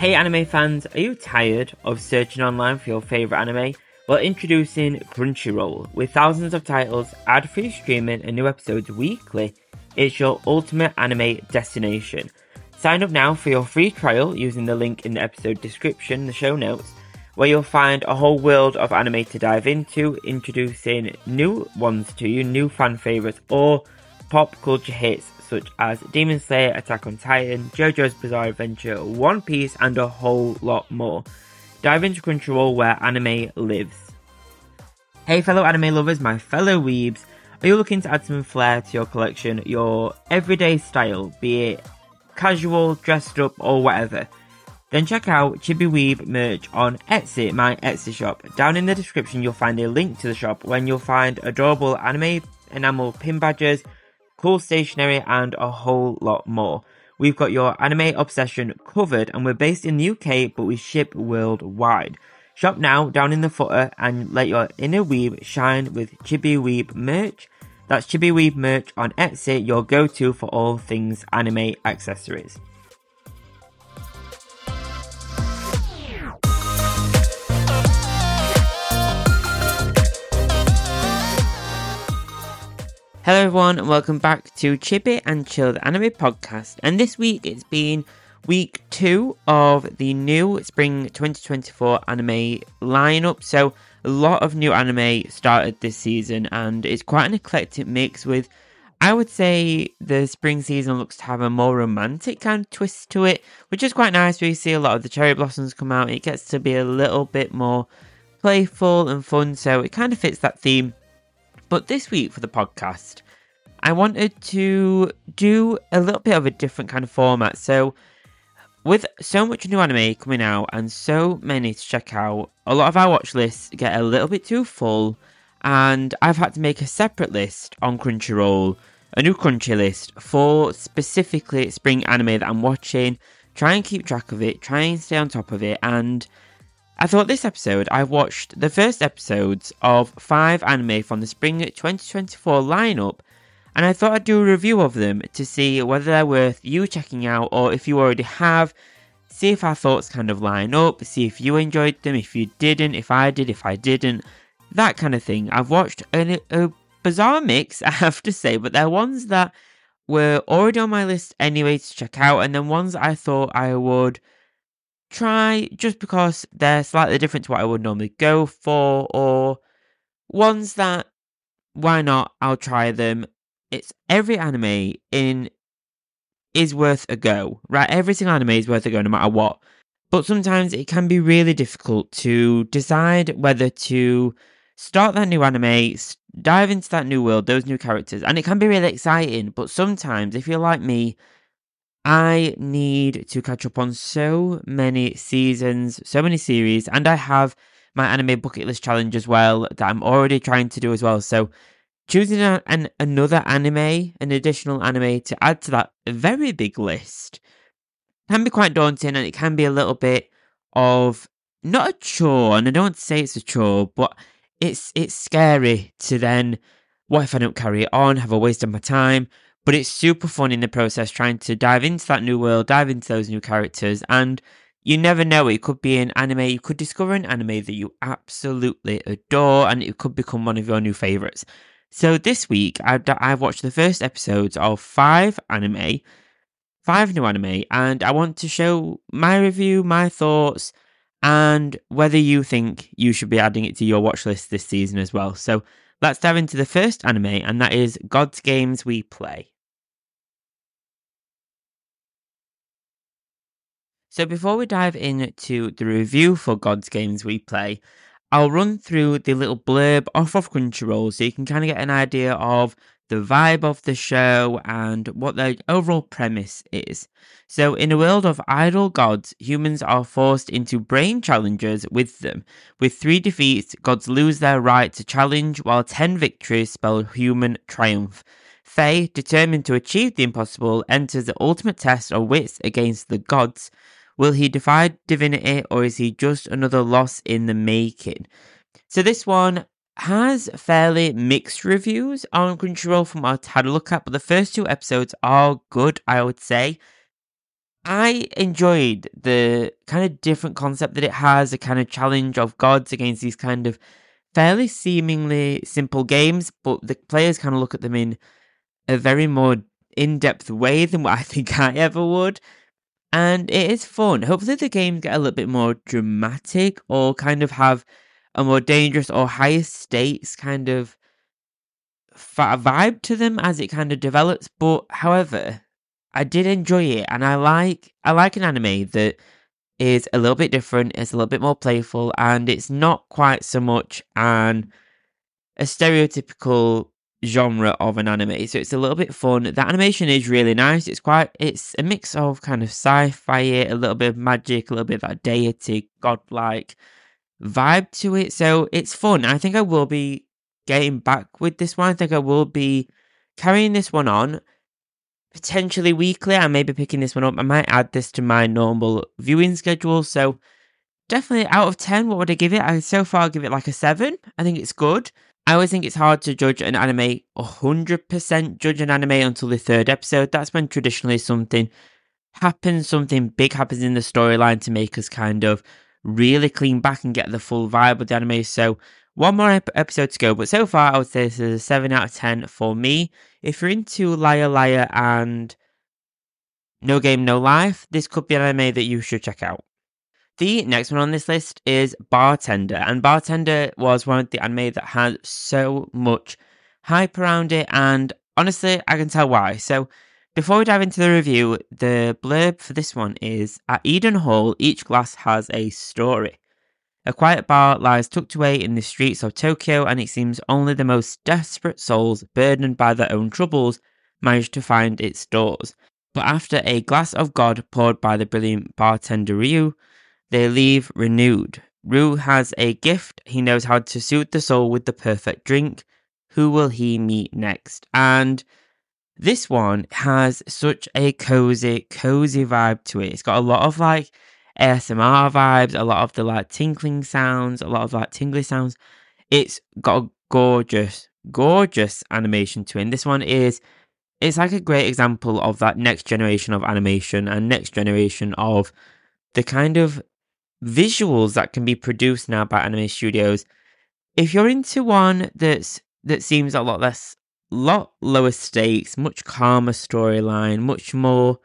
Hey anime fans, are you tired of searching online for your favourite anime? Well, introducing Crunchyroll. With thousands of titles, ad-free streaming and new episodes weekly, it's your ultimate anime destination. Sign up now for your free trial using the link in the episode description, the show notes, where you'll find a whole world of anime to dive into, introducing new ones to you, new fan favourites, or pop culture hits such as Demon Slayer, Attack on Titan, JoJo's Bizarre Adventure, One Piece, and a whole lot more. Dive into Crunchyroll where anime lives. Hey fellow anime lovers, my fellow weebs, are you looking to add some flair to your collection, your everyday style, be it casual, dressed up, or whatever? Then check out Chibi Weeb merch on Etsy, my Etsy shop. Down in the description you'll find a link to the shop when you'll find adorable anime enamel pin badges, cool stationery, and a whole lot more. We've got your anime obsession covered, and we're based in the UK, but we ship worldwide. Shop now down in the footer and let your inner weeb shine with Chibi Weeb merch. That's Chibi Weeb merch on Etsy, your go-to for all things anime accessories. Hello everyone and welcome back to Chibi and Chill, the anime podcast, and this week it's been week 2 of the new spring 2024 anime lineup. So a lot of new anime started this season and it's quite an eclectic mix with, I would say, the spring season looks to have a more romantic kind of twist to it, which is quite nice. We see a lot of the cherry blossoms come out. It gets to be a little bit more playful and fun, so it kind of fits that theme. But this week for the podcast, I wanted to do a little bit of a different kind of format. So with so much new anime coming out and so many to check out, a lot of our watch lists get a little bit too full, and I've had to make a separate list on Crunchyroll, a new Crunchy list for specifically spring anime that I'm watching, try and keep track of it, try and stay on top of it. And I thought this episode, I watched the first episodes of 5 anime from the spring 2024 lineup, and I thought I'd do a review of them to see whether they're worth you checking out, or if you already have, see if our thoughts kind of line up, see if you enjoyed them, if you didn't, if I did, if I didn't, that kind of thing. I've watched a bizarre mix, I have to say, but they're ones that were already on my list anyway to check out, and then ones I thought I would try just because they're slightly different to what I would normally go for, or ones that, why not, I'll try them. It's every anime is worth a go, right? Every single anime is worth a go no matter what. But sometimes it can be really difficult to decide whether to start that new anime, dive into that new world, those new characters, and it can be really exciting. But sometimes, if you're like me, I need to catch up on so many seasons, so many series, and I have my anime bucket list challenge as well that I'm already trying to do as well. So choosing another anime, an additional anime to add to that very big list can be quite daunting, and it can be a little bit of, not a chore, and I don't want to say it's a chore, but it's scary to then, what if I don't carry it on, have a waste of my time? But it's super fun in the process, trying to dive into that new world, dive into those new characters, and you never know, it could be an anime, you could discover an anime that you absolutely adore, and it could become one of your new favourites. So this week, I've watched the first episodes of 5 new anime, and I want to show my review, my thoughts, and whether you think you should be adding it to your watch list this season as well. So let's dive into the first anime, and that is God's Games We Play. So before we dive into the review for God's Games We Play, I'll run through the little blurb off of Crunchyroll so you can kind of get an idea of the vibe of the show and what the overall premise is. So in a world of idol gods, humans are forced into brain challenges with them. With 3 defeats, gods lose their right to challenge, while 10 victories spell human triumph. Faye, determined to achieve the impossible, enters the ultimate test of wits against the gods. Will he defy divinity, or is he just another loss in the making? So this one has fairly mixed reviews on Crunchyroll from what I've had a look at, but the first 2 episodes are good, I would say. I enjoyed the kind of different concept that it has, a kind of challenge of gods against these kind of fairly seemingly simple games, but the players kind of look at them in a very more in-depth way than what I think I ever would. And it is fun. Hopefully the games get a little bit more dramatic or kind of have a more dangerous or higher stakes kind of vibe to them as it kind of develops. But however, I did enjoy it, and I like an anime that is a little bit different, it's a little bit more playful, and it's not quite so much a stereotypical genre of an anime. So it's a little bit fun. The animation is really nice. It's a mix of kind of sci-fi, a little bit of magic, a little bit of that deity, godlike vibe to it. So it's fun. I think I will be getting back with this one. I think I will be carrying this one on potentially weekly. I may be picking this one up. I might add this to my normal viewing schedule. So definitely out of 10, what would I give it? So far I'll give it like a 7. I think it's good. I always think it's hard to judge an anime, 100% judge an anime until the 3rd episode. That's when traditionally something big happens in the storyline to make us kind of really clean back and get the full vibe of the anime. So one more episode to go, but so far I would say this is a 7 out of 10 for me. If you're into Liar Liar and No Game No Life, this could be an anime that you should check out. The next one on this list is Bartender, and Bartender was one of the anime that had so much hype around it, and honestly, I can tell why. So, before we dive into the review, the blurb for this one is, at Eden Hall, each glass has a story. A quiet bar lies tucked away in the streets of Tokyo, and it seems only the most desperate souls, burdened by their own troubles, manage to find its doors. But after a glass of God poured by the brilliant bartender Ryu, they leave renewed. Ryu has a gift. He knows how to soothe the soul with the perfect drink. Who will he meet next? And this one has such a cozy vibe to it. It's got a lot of like ASMR vibes, a lot of the like tinkling sounds, a lot of like tingly sounds. It's got a gorgeous animation to it. And this one it's like a great example of that next generation of animation and next generation of the kind of visuals that can be produced now by anime studios. If you're into one that seems a lot lower stakes, much calmer storyline, much more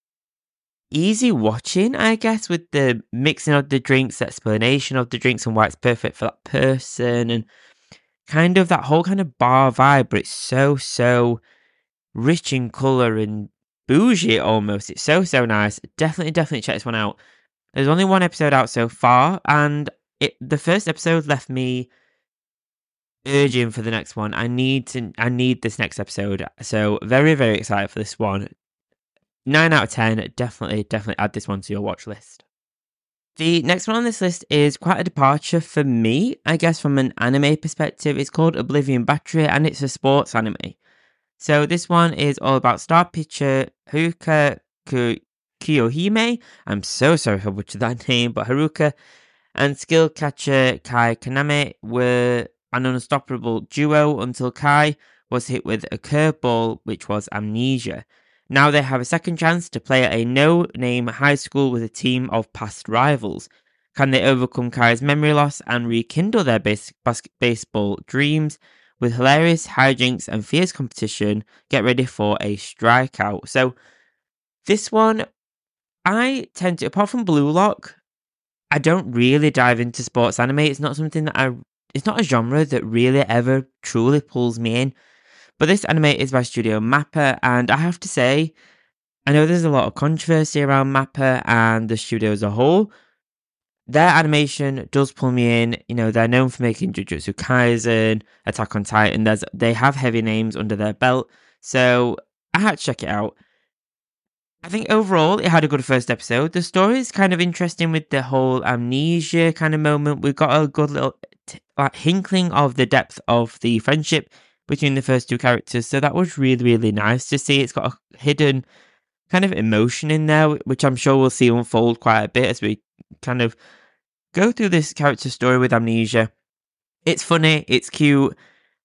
easy watching, I guess, with the mixing of the drinks, the explanation of the drinks and why it's perfect for that person, and kind of that whole kind of bar vibe, but it's so rich in colour and bougie almost. It's so nice. Definitely check this one out. There's only one episode out so far, and the first episode left me urging for the next one. I need this next episode. So very excited for this one. 9 out of 10. Definitely add this one to your watch list. The next one on this list is quite a departure for me, I guess, from an anime perspective. It's called Oblivion Battery, and it's a sports anime. So this one is all about star pitcher Haruka Kiyohime. I'm so sorry if I butchered that name, but Haruka and skill catcher Kai Kaname were an unstoppable duo until Kai was hit with a curveball, which was amnesia. Now they have a second chance to play at a no-name high school with a team of past rivals. Can they overcome Kai's memory loss and rekindle their baseball dreams? With hilarious hijinks and fierce competition, get ready for a strikeout. So this one, I tend to, apart from Blue Lock, I don't really dive into sports anime. It's not something that it's not a genre that really ever truly pulls me in. But this anime is by Studio Mappa, and I have to say, I know there's a lot of controversy around Mappa and the studio as a whole. Their animation does pull me in. You know, they're known for making Jujutsu Kaisen, Attack on Titan. They have heavy names under their belt, so I had to check it out. I think overall it had a good first episode. The story is kind of interesting with the whole amnesia kind of moment. We've got a good little hinkling of the depth of the friendship between the first two characters. So that was really nice to see. It's got a hidden kind of emotion in there, which I'm sure we'll see unfold quite a bit as we kind of go through this character story with amnesia. It's funny, it's cute.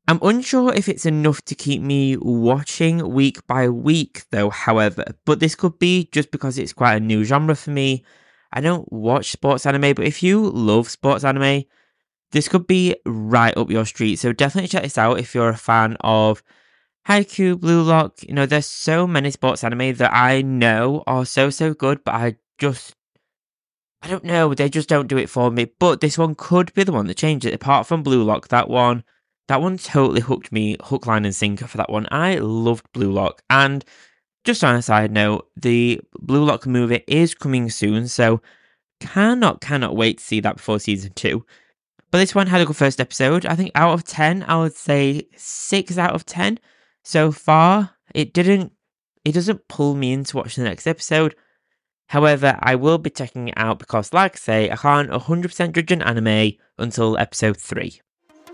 I'm unsure if it's enough to keep me watching week by week though, however, but this could be just because it's quite a new genre for me. I don't watch sports anime, but if you love sports anime, this could be right up your street. So definitely check this out if you're a fan of Haikyuu, Blue Lock. There's so many sports anime that I know are so good, but I don't know, they just don't do it for me. But this one could be the one that changed it. Apart from Blue Lock, that one totally hooked me, hook, line, and sinker for that one. I loved Blue Lock. And just on a side note, the Blue Lock movie is coming soon, so cannot wait to see that before season 2. But this one had a good first episode. I think out of 10, I would say 6 out of 10 so far. It doesn't pull me into watching the next episode. However, I will be checking it out because, like I say, I can't 100% judge an anime until episode 3.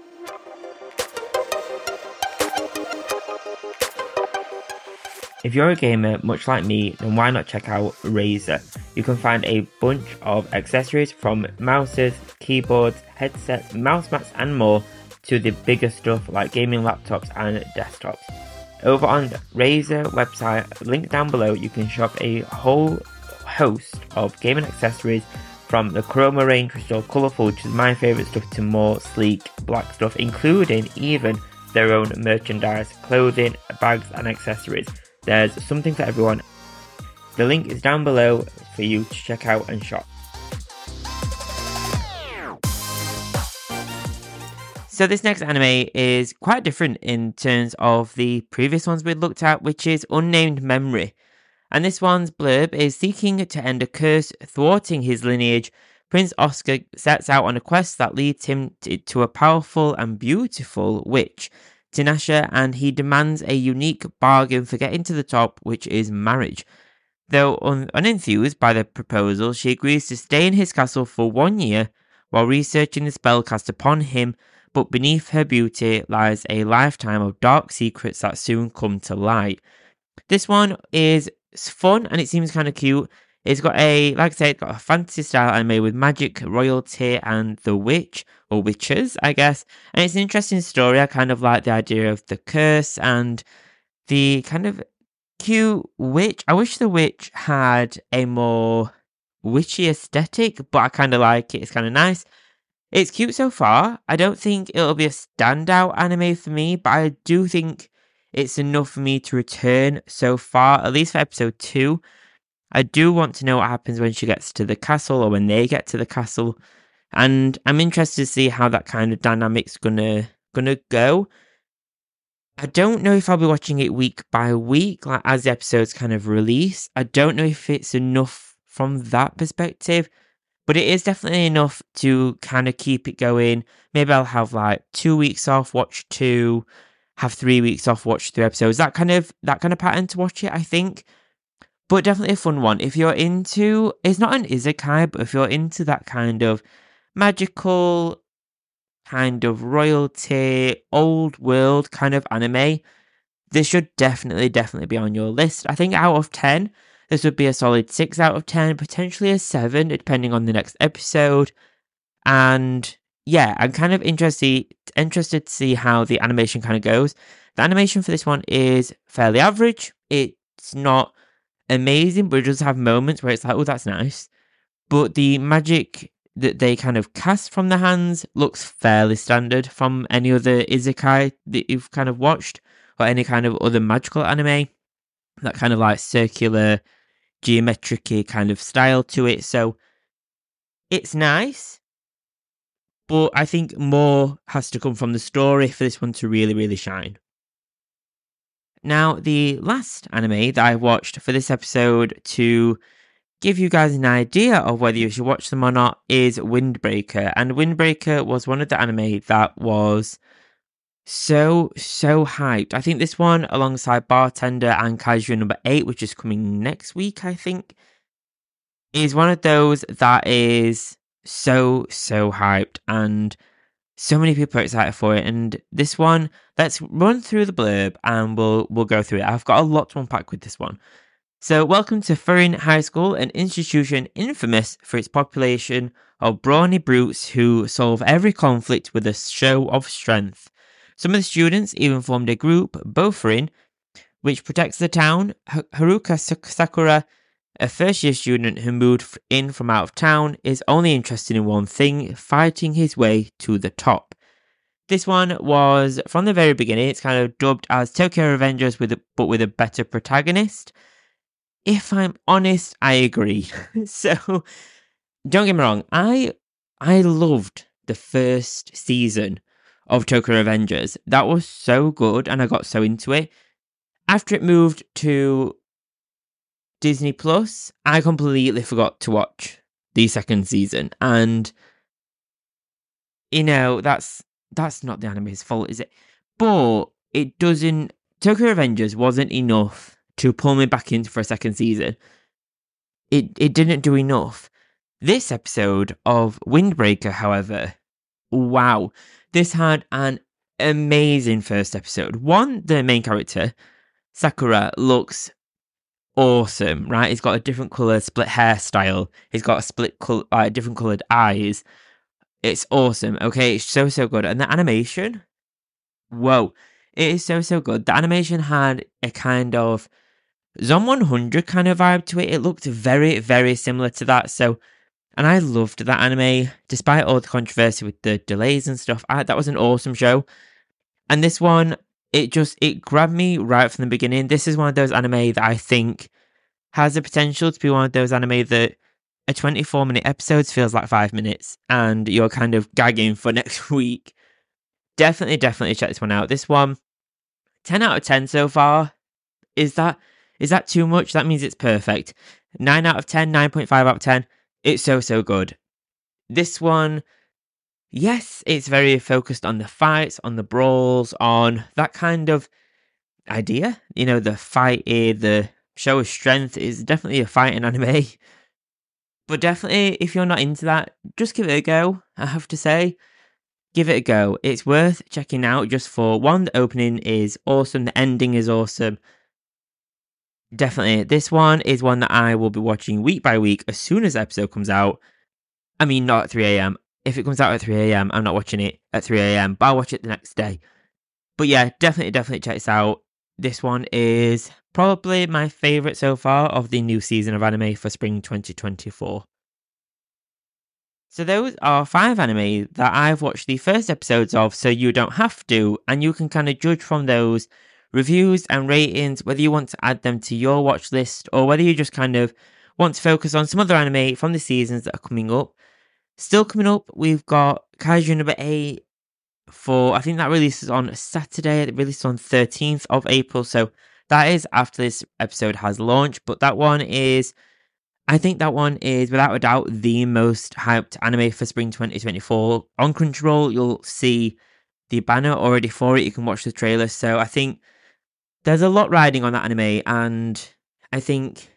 If you're a gamer, much like me, then why not check out Razer? You can find a bunch of accessories from mouses, keyboards, headsets, mouse mats and more to the bigger stuff like gaming laptops and desktops. Over on the Razer website, linked down below, you can shop a whole host of gaming accessories from the Chroma range, which is all colourful, which is my favourite stuff, to more sleek black stuff, including even their own merchandise, clothing, bags and accessories. There's something for everyone. The link is down below for you to check out and shop. So this next anime is quite different in terms of the previous ones we looked at, which is Unnamed Memory. And this one's blurb is: seeking to end a curse thwarting his lineage, Prince Oscar sets out on a quest that leads him to a powerful and beautiful witch, Tinashe, and he demands a unique bargain for getting to the top, which is marriage. Though unenthused by the proposal, she agrees to stay in his castle for 1 year while researching the spell cast upon him, but beneath her beauty lies a lifetime of dark secrets that soon come to light. This one is fun and it seems kind of cute. It's got it's got a fantasy style anime with magic, royalty, and the witch, or witches, I guess. And it's an interesting story. I kind of like the idea of the curse and the kind of cute witch. I wish the witch had a more witchy aesthetic, but I kind of like it. It's kind of nice. It's cute so far. I don't think it'll be a standout anime for me, but I do think it's enough for me to return so far, at least for episode 2. I do want to know what happens when she gets to the castle, or when they get to the castle, and I'm interested to see how that kind of dynamic's gonna go. I don't know if I'll be watching it week by week, like as the episodes kind of release. I don't know if it's enough from that perspective, but it is definitely enough to kind of keep it going. Maybe I'll have like 2 weeks off, watch 2, have 3 weeks off, watch 3 episodes. That kind of pattern to watch it, I think. But definitely a fun one. If you're into, it's not an isekai, but if you're into that kind of magical, kind of royalty, old world kind of anime, this should definitely be on your list. I think out of 10, this would be a solid 6 out of 10, potentially a 7, depending on the next episode. And yeah, I'm kind of interested to see how the animation kind of goes. The animation for this one is fairly average. It's not amazing, but it does have moments where it's like, oh, that's nice. But the magic that they kind of cast from the hands looks fairly standard from any other isekai that you've kind of watched, or any kind of other magical anime. That kind of like circular, geometric-y kind of style to it. So it's nice, but I think more has to come from the story for this one to really shine. Now, the last anime that I watched for this episode to give you guys an idea of whether you should watch them or not is Windbreaker. And Windbreaker was one of the anime that was so hyped. I think this one, alongside Bartender and Kaiju number 8, which is coming next week, I think, is one of those that is so hyped, and so many people are excited for it. And this one, let's run through the blurb and we'll go through it. I've got a lot to unpack with this one. So, welcome to Furin High School, an institution infamous for its population of brawny brutes who solve every conflict with a show of strength. Some of the students even formed a group, Bofurin, which protects the town. Haruka Sakura, a first-year student who moved in from out of town, is only interested in one thing, fighting his way to the top. This one was, from the very beginning, it's kind of dubbed as Tokyo Revengers, but with a better protagonist. If I'm honest, I agree. So, don't get me wrong, I loved the first season of Tokyo Revengers. That was so good, and I got so into it. After it moved to Disney Plus, I completely forgot to watch the second season, and that's not the anime's fault, is it? But it doesn't. Tokyo Revengers wasn't enough to pull me back in for a second season. It didn't do enough. This episode of Windbreaker, however, wow, this had an amazing first episode. One, the main character, Sakura, looks awesome, right? He's got a different colour split hairstyle. He's got different coloured eyes. It's awesome, okay? It's so good. And the animation, whoa, it is so good. The animation had a kind of Zone 100 kind of vibe to it. It looked very, very similar to that. And I loved that anime, despite all the controversy with the delays and stuff. That was an awesome show. And this one, it grabbed me right from the beginning. This is one of those anime that I think has the potential to be one of those anime that a 24-minute episode feels like 5 minutes, and you're kind of gagging for next week. Definitely check this one out. This one, 10 out of 10 so far. Is that too much? That means it's perfect. 9 out of 10, 9.5 out of 10. It's so good. This one, yes, it's very focused on the fights, on the brawls, on that kind of idea. The fight, the show of strength is definitely a fighting anime. But definitely, if you're not into that, just give it a go, I have to say. Give it a go. It's worth checking out just for, one, the opening is awesome, the ending is awesome. Definitely, this one is one that I will be watching week by week as soon as the episode comes out. I mean, not at 3 a.m. If it comes out at 3 a.m, I'm not watching it at 3 a.m, but I'll watch it the next day. But yeah, definitely check this out. This one is probably my favourite so far of the new season of anime for spring 2024. So those are 5 anime that I've watched the first episodes of, so you don't have to, and you can kind of judge from those reviews and ratings whether you want to add them to your watch list or whether you just kind of want to focus on some other anime from the seasons that are coming up. Still coming up, we've got Kaiju number 8 I think that releases on Saturday. It released on 13th of April, so that is after this episode has launched, but I think that one is without a doubt the most hyped anime for spring 2024. On Crunchyroll, you'll see the banner already for it. You can watch the trailer, so I think there's a lot riding on that anime, and I think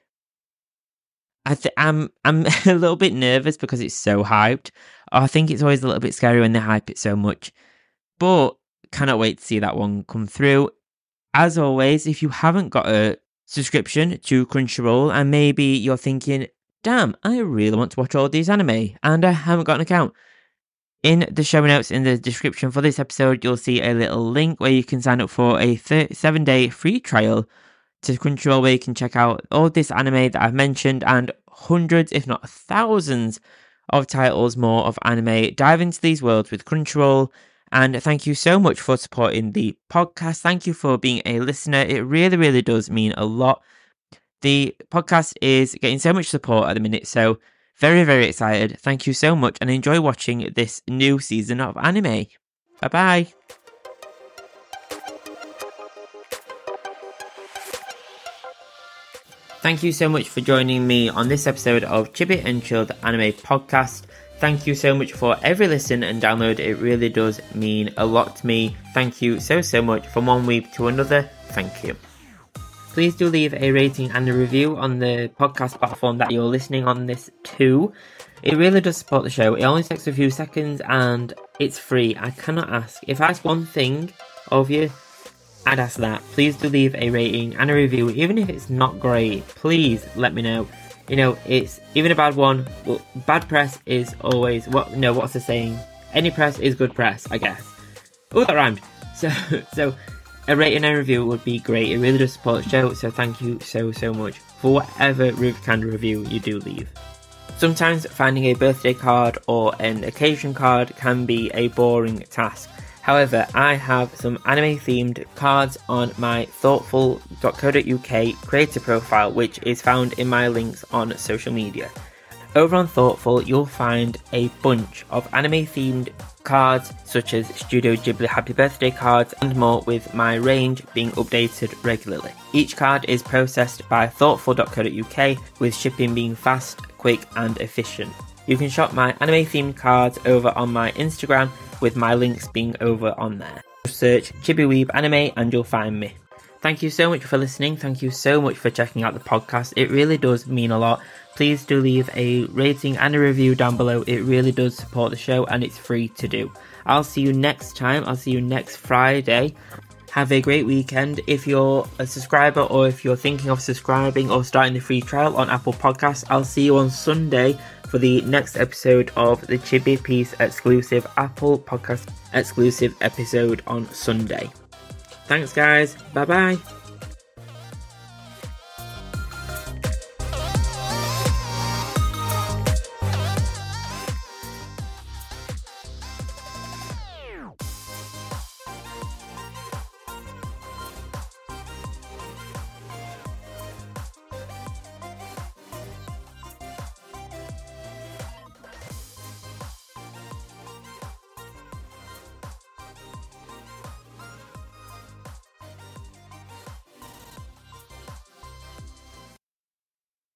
I'm a little bit nervous because it's so hyped. I think it's always a little bit scary when they hype it so much, but cannot wait to see that one come through. As always, if you haven't got a subscription to Crunchyroll and maybe you're thinking, damn, I really want to watch all these anime and I haven't got an account, in the show notes in the description for this episode, you'll see a little link where you can sign up for a 7-day free trial to Crunchyroll, where you can check out all this anime that I've mentioned and hundreds, if not thousands, of titles more of anime. Dive into these worlds with Crunchyroll. And thank you so much for supporting the podcast. Thank you for being a listener. It really does mean a lot. The podcast is getting so much support at the minute, so very excited. Thank you so much and enjoy watching this new season of anime. Bye-bye. Thank you so much for joining me on this episode of Chibi and Chilled Anime Podcast. Thank you so much for every listen and download. It really does mean a lot to me. Thank you so much. From one week to another, thank you. Please do leave a rating and a review on the podcast platform that you're listening on this to. It really does support the show. It only takes a few seconds and it's free. I cannot ask. If I ask one thing of you, I'd ask that. Please do leave a rating and a review. Even if it's not great, please let me know. It's even a bad one. Well, bad press is always... what's the saying? Any press is good press, I guess. Oh, that rhymed. So a rating and review would be great. It really does support the show, so thank you so much for whatever kind of review you do leave. Sometimes finding a birthday card or an occasion card can be a boring task. However, I have some anime themed cards on my thoughtful.co.uk creator profile, which is found in my links on social media. Over on Thoughtful, you'll find a bunch of anime themed cards such as Studio Ghibli Happy Birthday cards and more, with my range being updated regularly. Each card is processed by thoughtful.co.uk, with shipping being fast, quick and efficient. You can shop my anime themed cards over on my Instagram, with my links being over on there. Search Chibiweeb Anime and you'll find me. Thank you so much for listening. Thank you so much for checking out the podcast. It really does mean a lot. Please do leave a rating and a review down below. It really does support the show and it's free to do. I'll see you next time. I'll see you next Friday. Have a great weekend. If you're a subscriber or if you're thinking of subscribing or starting the free trial on Apple Podcasts, I'll see you on Sunday for the next episode of the Chibi Piece exclusive Apple Podcast exclusive episode on Sunday. Thanks guys. Bye bye.